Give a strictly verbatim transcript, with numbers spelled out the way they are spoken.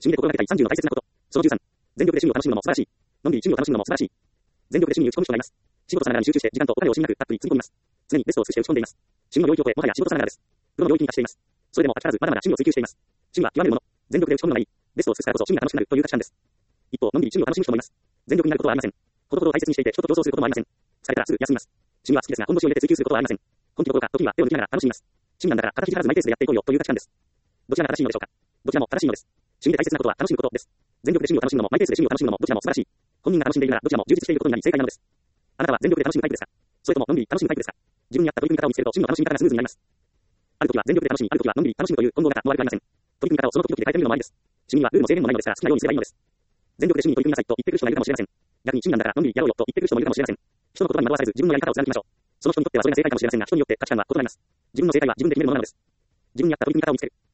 趣味で心がけたいさんじゅうの大切なこと。そのじゅうさん。全力で趣味を楽しむのも素晴らしい。のんびり趣味を楽しむのも素晴らしい。全力で趣味に打ち込む人がいます。仕事さながらに集中して時間とお金を惜しみなくたっぷりつぎ込みます。常にベストを尽くして打ち込んでいます。趣味の領域を超え、もはや仕事さながらです。プロの領域に達しています。それでも飽き足らずまだまだ趣味を追求しています。趣味は極めるもの。全力で打ち込むのがいい。ベストを尽くすからこそ趣味が楽しくなるという価値観です。一方、のんびり趣味を楽しむ人もいます。全力になることはありません。ほどほどを大切にしていて人と競争することもありません。疲れたらすぐ休みます。趣味は好きですが本腰を入れて追求することはありません。根気どころか時には手を抜きながら楽しみます。趣味なんだから肩肘張らずマイペースでやっていこうよという価値観です。どちらが正しいのでしょうか。どちらも正しいのです。趣味で大切なことは楽しむことです。全力で趣味を楽しむのもマイペースで趣味を楽しむのもどちらも素晴らしい。本人が楽しんでいるならどちらも充実していることになり正解なのです。あなたは全力で楽しむタイプですか。それとものんびり楽しむタイプですか。自分に合った取り組み方を見つけると趣味の楽しみ方がスムーズになります。ある時は全力で楽しみ、ある時はのんびり楽しむという混合型の悪くありません。取り組み方をその時々で変えてみるのもありです。趣味にはルールも制限もないのですから好きなようにすればいいのです。全力で趣味に取り組みなさいと言ってくる人がいるかもしれません。逆に趣味なんだからのんびりやろうよと言ってくる人もいるかもしれません。人の言葉に惑わされず自分のやり方を貫きましょう。その人にとってはそれが正解かもしれませんが人によって価値観は異なります。自分の正解は自分で決めるものなのです。自分に合った取り組み方を見つける。